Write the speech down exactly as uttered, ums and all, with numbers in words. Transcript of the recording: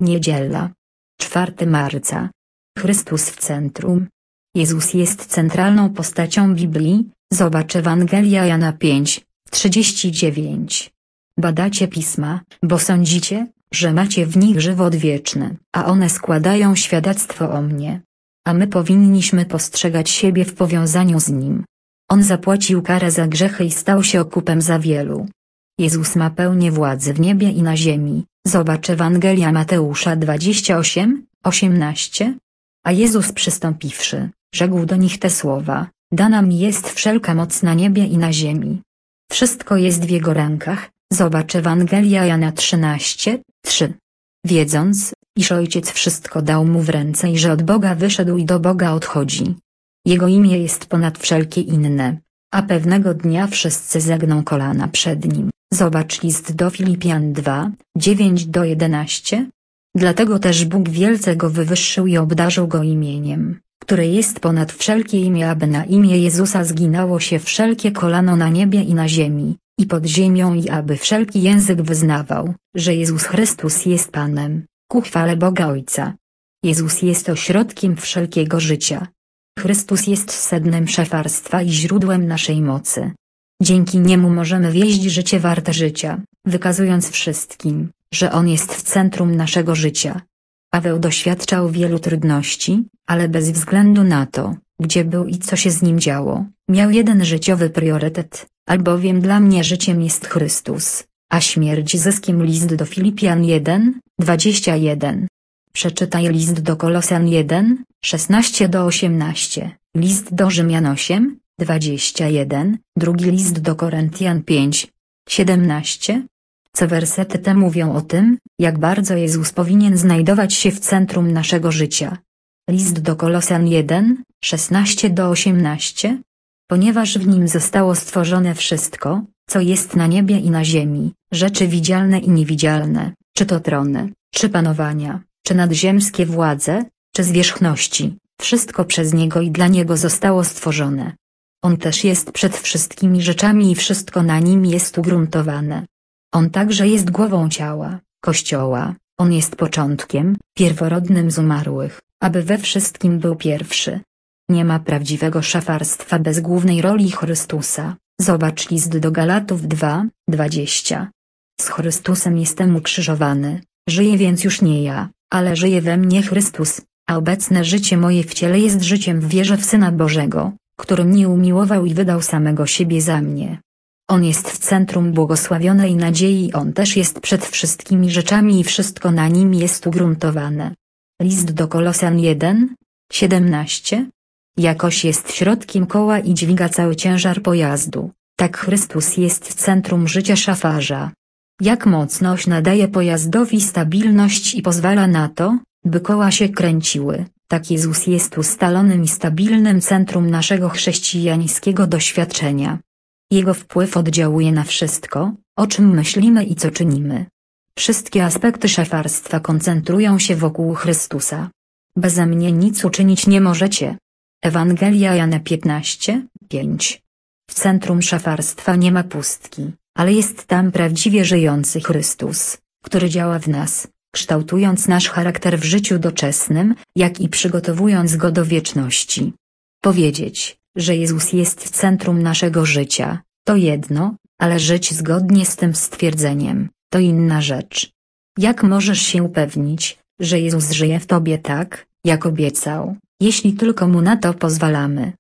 Niedziela. czwartego marca. Chrystus w centrum. Jezus jest centralną postacią Biblii, zobacz Ewangelia Jana pięć, trzydzieści dziewięć. Badacie pisma, bo sądzicie, że macie w nich żywot wieczny, a one składają świadectwo o mnie. A my powinniśmy postrzegać siebie w powiązaniu z Nim. On zapłacił karę za grzechy i stał się okupem za wielu. Jezus ma pełnię władzy w niebie i na ziemi, zobacz Ewangelia Mateusza dwadzieścia osiem, osiemnaście. A Jezus przystąpiwszy, rzekł do nich te słowa: dana mi jest wszelka moc na niebie i na ziemi. Wszystko jest w Jego rękach, zobacz Ewangelia Jana trzynaście, trzy. Wiedząc, iż Ojciec wszystko dał Mu w ręce i że od Boga wyszedł i do Boga odchodzi. Jego imię jest ponad wszelkie inne, a pewnego dnia wszyscy zegną kolana przed Nim, zobacz list do Filipian dwa, dziewięć do jedenastu. Dlatego też Bóg wielce Go wywyższył i obdarzył Go imieniem, które jest ponad wszelkie imię, aby na imię Jezusa zginało się wszelkie kolano na niebie i na ziemi, i pod ziemią, i aby wszelki język wyznawał, że Jezus Chrystus jest Panem, ku chwale Boga Ojca. Jezus jest ośrodkiem wszelkiego życia. Chrystus jest sednem szafarstwa i źródłem naszej mocy. Dzięki Niemu możemy wieść życie warte życia, wykazując wszystkim, że On jest w centrum naszego życia. Paweł doświadczał wielu trudności, ale bez względu na to, gdzie był i co się z nim działo, miał jeden życiowy priorytet, albowiem dla mnie życiem jest Chrystus, a śmierć zyskiem. List do Filipian jeden, dwadzieścia jeden. Przeczytaj list do Kolosan jeden, szesnaście do osiemnastu, list do Rzymian osiem, dwadzieścia jeden, drugi list do Koryntian pięć, siedemnaście. Co wersety te mówią o tym, jak bardzo Jezus powinien znajdować się w centrum naszego życia. List do Kolosan jeden, szesnaście do osiemnastu. Ponieważ w Nim zostało stworzone wszystko, co jest na niebie i na ziemi, rzeczy widzialne i niewidzialne, czy to trony, czy panowania, czy nadziemskie władze, czy zwierzchności, wszystko przez Niego i dla Niego zostało stworzone. On też jest przed wszystkimi rzeczami i wszystko na Nim jest ugruntowane. On także jest głową ciała, Kościoła. On jest początkiem, pierworodnym z umarłych, aby we wszystkim był pierwszy. Nie ma prawdziwego szafarstwa bez głównej roli Chrystusa, zobacz list do Galatów dwa, dwadzieścia. Z Chrystusem jestem ukrzyżowany, żyję więc już nie ja, ale żyje we mnie Chrystus, a obecne życie moje w ciele jest życiem w wierze w Syna Bożego, który mnie umiłował i wydał samego siebie za mnie. On jest w centrum błogosławionej nadziei i On też jest przed wszystkimi rzeczami i wszystko na Nim jest ugruntowane. List do Kolosan jeden, siedemnaście. Jakoś jest środkiem koła i dźwiga cały ciężar pojazdu, tak Chrystus jest centrum życia szafarza. Jak mocno oś nadaje pojazdowi stabilność i pozwala na to, by koła się kręciły, tak Jezus jest ustalonym i stabilnym centrum naszego chrześcijańskiego doświadczenia. Jego wpływ oddziałuje na wszystko, o czym myślimy i co czynimy. Wszystkie aspekty szafarstwa koncentrują się wokół Chrystusa. Beze mnie nic uczynić nie możecie. Ewangelia Jana piętnaście, pięć. W centrum szafarstwa nie ma pustki, ale jest tam prawdziwie żyjący Chrystus, który działa w nas, kształtując nasz charakter w życiu doczesnym, jak i przygotowując go do wieczności. Powiedzieć, że Jezus jest w centrum naszego życia, to jedno, ale żyć zgodnie z tym stwierdzeniem, to inna rzecz. Jak możesz się upewnić, że Jezus żyje w tobie tak, jak obiecał, jeśli tylko Mu na to pozwalamy?